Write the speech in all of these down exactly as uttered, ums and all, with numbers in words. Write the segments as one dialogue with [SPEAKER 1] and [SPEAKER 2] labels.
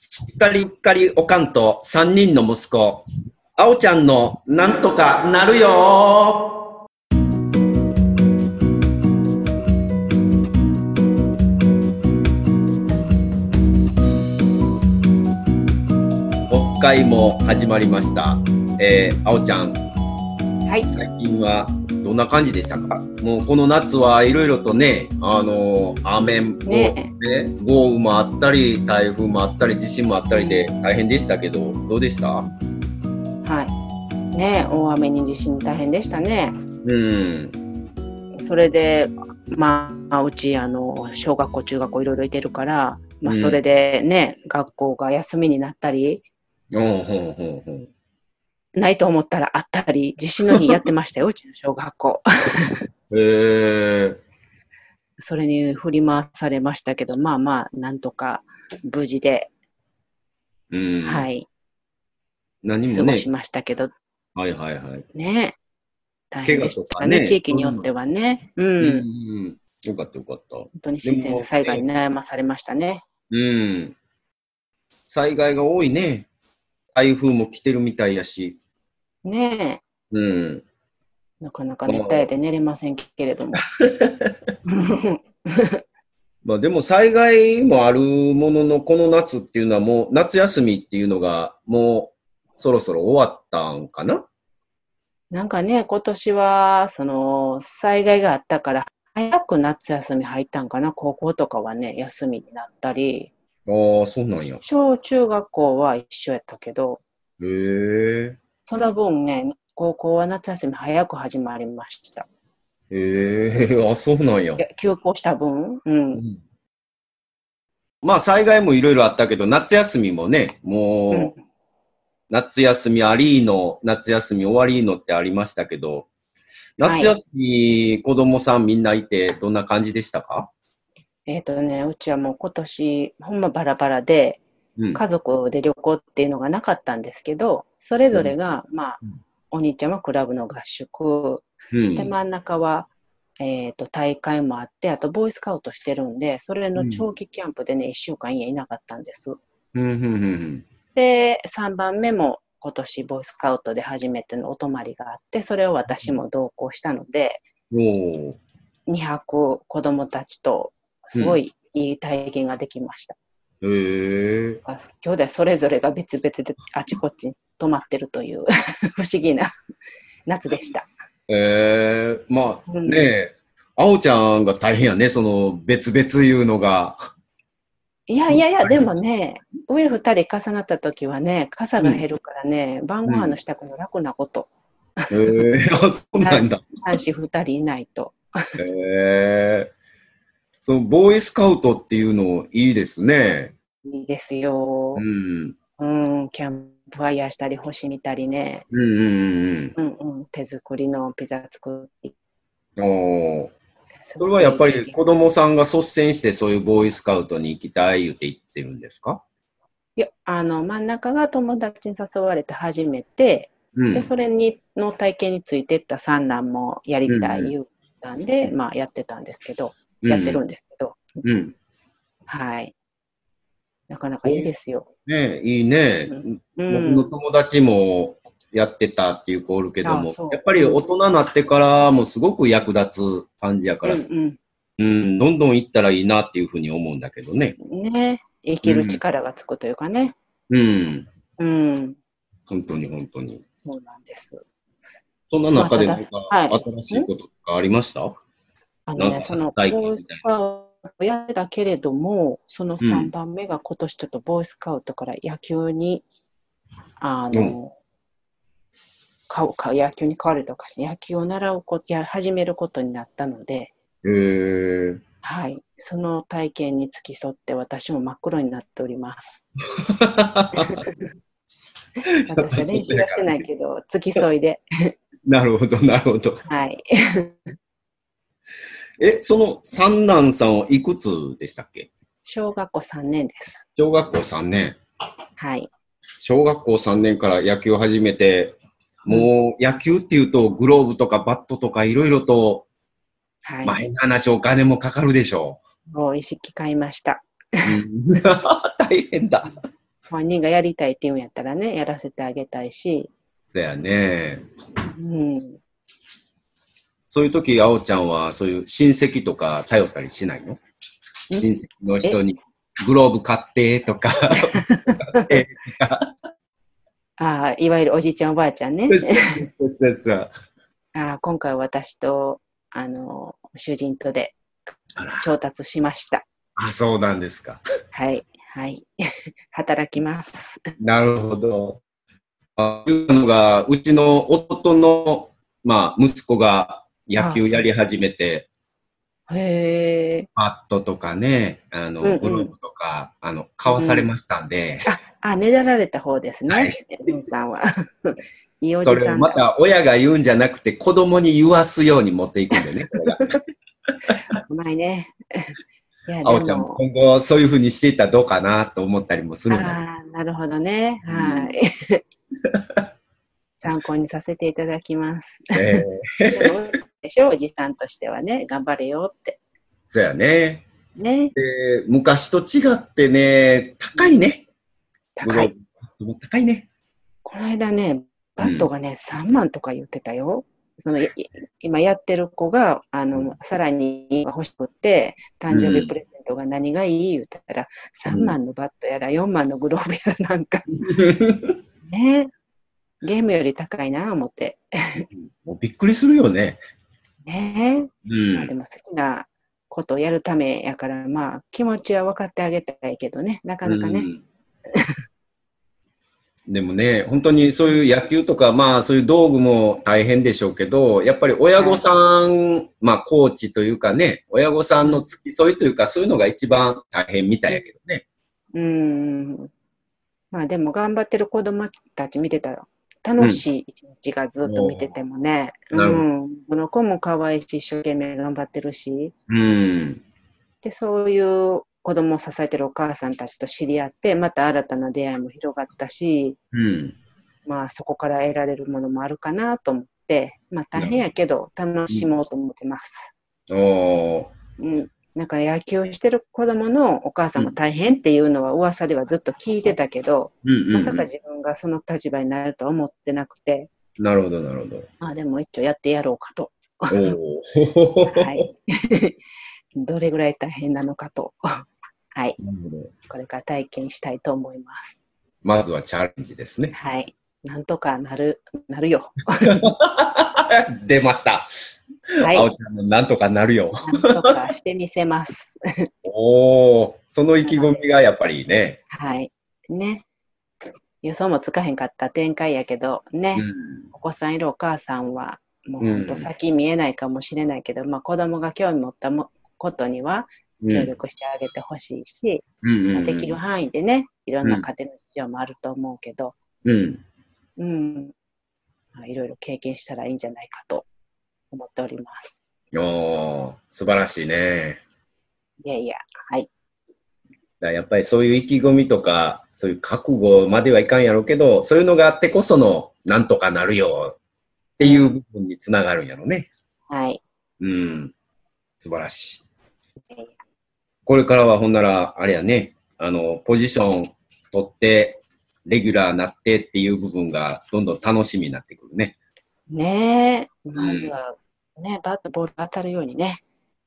[SPEAKER 1] しっかりっかりおかんと三人の息子、あおちゃんのなんとかなるよ。国会も始まりました。えー、あおちゃん、はい、最近はどんな感じでしたか？もうこの夏はいろいろとね、あのー、雨も、ねね、豪雨もあったり、台風もあったり、地震もあったりで大変でしたけど、どうでした？
[SPEAKER 2] はい。ね、大雨に地震大変でしたね。
[SPEAKER 1] うん。
[SPEAKER 2] それで、まあ、うち、あの、小学校、中学校いろいろいてるから、まあ、それでね、うん、学校が休みになったり、
[SPEAKER 1] ほうほうほうほう。
[SPEAKER 2] ないと思ったらあったり、地震の日やってましたよ、うちの小学校。
[SPEAKER 1] へー。
[SPEAKER 2] それに振り回されましたけど、まあまあ、なんとか無事で、
[SPEAKER 1] うん、
[SPEAKER 2] はい。
[SPEAKER 1] 何もね。
[SPEAKER 2] 過ごしましたけど。
[SPEAKER 1] はいはいはい。
[SPEAKER 2] ね。大変でしたね、地域によってはね。うん。うん
[SPEAKER 1] うん、よかったよかった。
[SPEAKER 2] 本当に自然災害に悩まされましたね。
[SPEAKER 1] うん。災害が多いね。台風も来てるみたいやし。
[SPEAKER 2] ね
[SPEAKER 1] え。うん。
[SPEAKER 2] なかなか熱帯夜で寝れませんけれども。
[SPEAKER 1] まあでも災害もあるものの、この夏っていうのはもう夏休みっていうのがもうそろそろ終わったんかな？
[SPEAKER 2] なんかね、今年はその災害があったから早く夏休み入ったんかな。高校とかはね、休みになったり。
[SPEAKER 1] ああ、そうなんや。
[SPEAKER 2] 小中学校は一緒やったけど。
[SPEAKER 1] へえ。
[SPEAKER 2] その分ね、高校は夏休み早く始まりました。
[SPEAKER 1] へえ、あ、そうなんや。
[SPEAKER 2] いや、休校した分、うん。うん、
[SPEAKER 1] まあ災害もいろいろあったけど、夏休みもね、もう、うん、夏休みありーの、夏休み終わりーのってありましたけど、夏休み、はい、子供さんみんないてどんな感じでしたか？
[SPEAKER 2] えっとね、うちはもう今年、ほんまバラバラで、うん、家族で旅行っていうのがなかったんですけど、それぞれが、うん、まあ、お兄ちゃんはクラブの合宿、うん、で、真ん中は、えっと、大会もあって、あと、ボーイスカウトしてるんで、それの長期キャンプでね、いっしゅうかん家いなかったんです。
[SPEAKER 1] うんうんうん、
[SPEAKER 2] で、さんばんめも今年、ボーイスカウトで初めてのお泊まりがあって、それを私も同行したので、
[SPEAKER 1] うん、
[SPEAKER 2] にはく子供たちと、すごいいい体験ができました。
[SPEAKER 1] へ、うん、えー。
[SPEAKER 2] 兄弟それぞれが別々であちこちに泊まってるという不思議な夏でした。
[SPEAKER 1] えー、まあ、うん、ねえ、あおちゃんが大変やね、その別々いうのが。
[SPEAKER 2] いやいやいや、でもね、上二人重なった時はね、傘が減るからね、うん、晩ご飯の支度の楽なこと。
[SPEAKER 1] へ、うん、えー、あ、そうなんだ。
[SPEAKER 2] 男子二人いないと。
[SPEAKER 1] へ、えー。そのボーイスカウトっていうのいいですね。
[SPEAKER 2] いいですよ。うん。うん、キャンプファイヤーしたり、星見たりね。
[SPEAKER 1] うんうんうん。
[SPEAKER 2] うんうん。手作りのピザ作り。
[SPEAKER 1] おー。それはやっぱり子供さんが率先してそういうボーイスカウトに行きたい言って言ってるんですか？
[SPEAKER 2] いや、あの、真ん中が友達に誘われて初めて、うん、で、それに、の体験についてった三男もやりたい言ったんで、うん、まあやってたんですけど、うん、やってるんですけど。うん。はい。なかなかいいですよ。
[SPEAKER 1] ねえ、いいね。うん、僕の友達もやってたっていう子おるけども、やっぱり大人になってからもすごく役立つ感じやから、うん、うん、どんどん行ったらいいなっていうふうに思うんだけどね。
[SPEAKER 2] ね、生きる力がつくというかね。
[SPEAKER 1] うん。
[SPEAKER 2] うん。
[SPEAKER 1] 本当に本当に。
[SPEAKER 2] そうなんです。
[SPEAKER 1] そんな中で何か新しいこととかありました？
[SPEAKER 2] はい、あのね、そのボーイスカウトやってたけれども、そのさんばんめが今年ちょっとボーイスカウトから野球に、あの、うんかか野球に変わるとか、野球を習うこと、や始めることになったので、
[SPEAKER 1] へー。
[SPEAKER 2] はい。その体験に付き添って私も真っ黒になっております。私は練習はしてないけど、付き添いで。
[SPEAKER 1] なるほど、なるほど。
[SPEAKER 2] はい。
[SPEAKER 1] え、その三男さんはいくつでしたっけ？
[SPEAKER 2] 小学校さんねんです。
[SPEAKER 1] 小学校さんねん。
[SPEAKER 2] はい。
[SPEAKER 1] 小学校さんねんから野球を始めて、もう野球っていうとグローブとかバットとかいろいろと、はい、前の話お金もかかるでしょ
[SPEAKER 2] う。もう意識買いました。
[SPEAKER 1] 大変だ。
[SPEAKER 2] 本人がやりたいって言うんやったらね、やらせてあげたいし。
[SPEAKER 1] そやね。
[SPEAKER 2] うん。
[SPEAKER 1] そういう時、あおちゃんはそういう親戚とか頼ったりしないの？親戚の人にグローブ買ってとか。
[SPEAKER 2] ああ、いわゆるおじいちゃんおばあちゃんね。
[SPEAKER 1] そうそうそう。
[SPEAKER 2] あ、今回私と、あの、主人とで調達しました。
[SPEAKER 1] あ、そうなんですか。
[SPEAKER 2] はい、はい。働きます。
[SPEAKER 1] なるほど。あいうのが、うちの夫の、まあ、息子が野球やり始めて、
[SPEAKER 2] へえ。
[SPEAKER 1] バットとかね、あの、
[SPEAKER 2] うんうん、
[SPEAKER 1] グローブとか、あの、買わされましたんで。
[SPEAKER 2] うん、あ、あ、ねだられた方ですね。はい。ルンさんは。いいおじさんだ。
[SPEAKER 1] それをまた親が言うんじゃなくて、子供に言わすように持っていくんでね、これが。
[SPEAKER 2] うまいね。いや、
[SPEAKER 1] あおちゃんも
[SPEAKER 2] でも。
[SPEAKER 1] 今後そういうふうにしていったらどうかなと思ったりもするんだけど。
[SPEAKER 2] ああ、なるほどね。はい。参考にさせていただきます。えー、でも、でしょ、おじさんとしてはね、頑張れよって。
[SPEAKER 1] そうやね。
[SPEAKER 2] ね。
[SPEAKER 1] で、昔と違ってね、高いね。
[SPEAKER 2] 高い。
[SPEAKER 1] 高いね。
[SPEAKER 2] この間ね、バットがね、うん、さんまんとか言ってたよ。その今やってる子が、あの、うん、さらに欲しくって、誕生日プレゼントが何がいい言ったら、うん、さんまんのバットやらよんまんのグローブやらなんか、ね、ゲームより高いな、思って。
[SPEAKER 1] もうびっくりするよね。
[SPEAKER 2] ねえ。うん、まあでも好きなことをやるためやから、まあ気持ちは分かってあげたいけどね、なかなかね。うん
[SPEAKER 1] でもね、本当にそういう野球とか、まあそういう道具も大変でしょうけど、やっぱり親御さん、はい、まあコーチというかね、親御さんの付き添いというか、うん、そういうのが一番大変みたいやけどね。
[SPEAKER 2] うん。まあでも頑張ってる子供たち見てたら楽しい一日がずっと見ててもね。うん。うん、この子も可愛いし、一生懸命頑張ってるし。うん。で、そういう子供を支えてるお母さんたちと知り合って、また新たな出会いも広がったし、うん、まあそこから得られるものもあるかなと思って、まあ大変やけど楽しもうと思ってます。うん、おー。なんか野球してる子供のお母さんも大変っていうのは噂ではずっと聞いてたけど、うんうんうん、まさか自分がその立場になるとは思ってなくて。
[SPEAKER 1] なるほど、なるほど。
[SPEAKER 2] まあでも一応やってやろうかと。おはい。どれぐらい大変なのかと。はい。これから体験したいと思います。
[SPEAKER 1] まずはチャレンジですね。
[SPEAKER 2] はい。なんとかなる、なるよ。
[SPEAKER 1] 出ました。はい。あおちゃんのなんとかなるよ。
[SPEAKER 2] なんとかしてみせます。
[SPEAKER 1] おお、その意気込みがやっぱりね。
[SPEAKER 2] はい。ね。予想もつかへんかった展開やけど、ね。うん、お子さんいるお母さんは、もう本当先見えないかもしれないけど、うん、まあ子供が興味持ったもことには協力してあげてほしいし、うんまあ、できる範囲でね、いろんな家庭の事情もあると思うけど、うん。うん。まあ、いろいろ経験したらいいんじゃないかと思っております。
[SPEAKER 1] おー、素晴らしいね。
[SPEAKER 2] いやいや、はい。
[SPEAKER 1] だやっぱりそういう意気込みとか、そういう覚悟まではいかんやろうけど、そういうのがあってこその、なんとかなるよっていう部分につながるんやろね。
[SPEAKER 2] はい。
[SPEAKER 1] うん。素晴らしい。これからはほんなら、あれやね、あの、ポジション取って、レギュラーになってっていう部分がどんどん楽しみになってくるね。
[SPEAKER 2] ねえ。まずは、うん、ね、バットボール当たるようにね。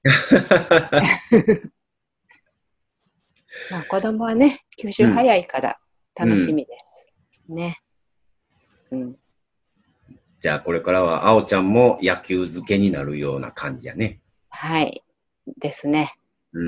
[SPEAKER 2] まあ子供はね、吸収早いから楽しみです。うん、ね。
[SPEAKER 1] うん。じゃあこれからはあおちゃんも野球漬けになるような感じやね。
[SPEAKER 2] はい。ですね。
[SPEAKER 1] うん。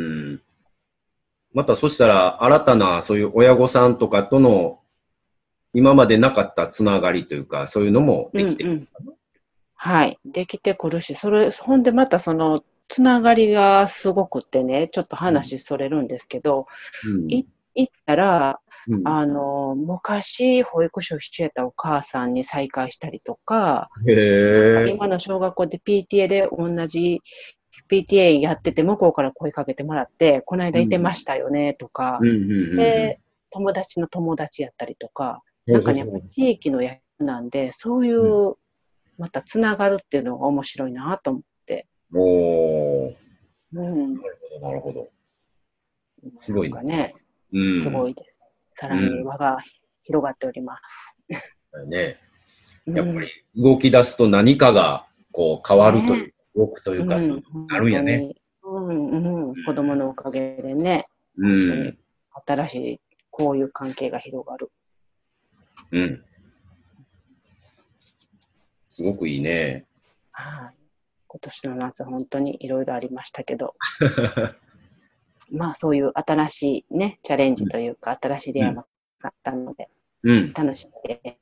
[SPEAKER 1] またそしたら新たなそういう親御さんとかとの今までなかったつながりというか、そういうのもできてくる、うんうん。
[SPEAKER 2] はい。できてくるし、それ、ほんでまたその、つながりがすごくってね、ちょっと話それるんですけど、うん、い行ったら、うん、あの、昔保育所一緒やったお母さんに再会したりとか、へ今の小学校で ピーティーエー で同じ ピーティーエー やってて向こうから声かけてもらって、この間いてましたよねとか、うん、で、友達の友達やったりとか、なんかね、やっぱり地域の野球なんで、そういう、うんまたつながるっていうのが面白いなと思って。おー。うん。
[SPEAKER 1] なるほど、なるほど。すごい
[SPEAKER 2] ね。うん、すごいです。 さらに輪が広がっております。
[SPEAKER 1] うん、ね、やっぱり動き出すと何かがこう変わるという、ね、動くというか、そうなるんやね。
[SPEAKER 2] うんうん、子供のおかげでね、うん、本当に新しいこういう関係が広がる。
[SPEAKER 1] うん。すごくいいね。
[SPEAKER 2] はい。今年の夏本当にいろいろありましたけど、まあそういう新しいね、チャレンジというか、うん、新しい出会いもあったので、うん、楽しみです。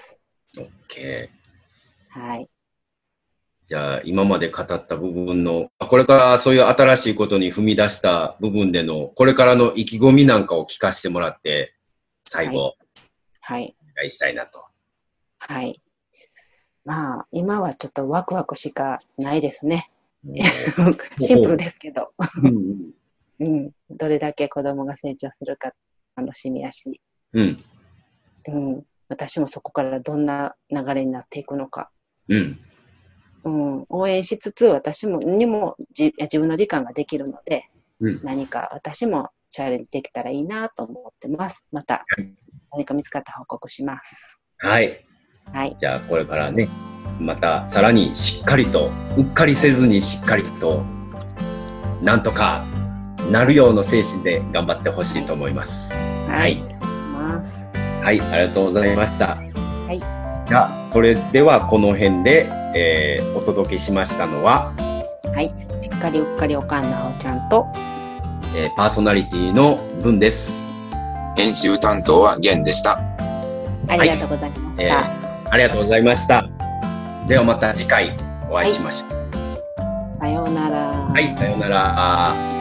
[SPEAKER 1] OK。
[SPEAKER 2] はい。
[SPEAKER 1] じゃあ今まで語った部分の、これからそういう新しいことに踏み出した部分での、これからの意気込みなんかを聞かせてもらって、最後、
[SPEAKER 2] はい。
[SPEAKER 1] お願いしたいなと。
[SPEAKER 2] はい。まあ、今はちょっとワクワクしかないですね。シンプルですけど。うんうん、どれだけ子供が成長するか楽しみやし、うんうん、私もそこからどんな流れになっていくのか、うんうん、応援しつつ私もにもじ自分の時間ができるので、うん、何か私もチャレンジできたらいいなと思ってます。また何か見つかったら報告します。
[SPEAKER 1] はい。はい、じゃあこれからね、またさらにしっかりとうっかりせずにしっかりとなんとかなるような精神で頑張ってほしいと思います。はい。はい、ありがとうございました。はい。じゃあそれではこの辺で、えー、お届けしましたのは、
[SPEAKER 2] はい、しっかりうっかりおかんなおちゃんと、
[SPEAKER 1] えー、パーソナリティの文です。
[SPEAKER 3] 編集担当はゲンでした。
[SPEAKER 2] ありがとうございました。はい、え
[SPEAKER 1] ー、ありがとうございました。ではまた次回お会いしましょう。
[SPEAKER 2] はい、さようなら。
[SPEAKER 1] はい、さようなら。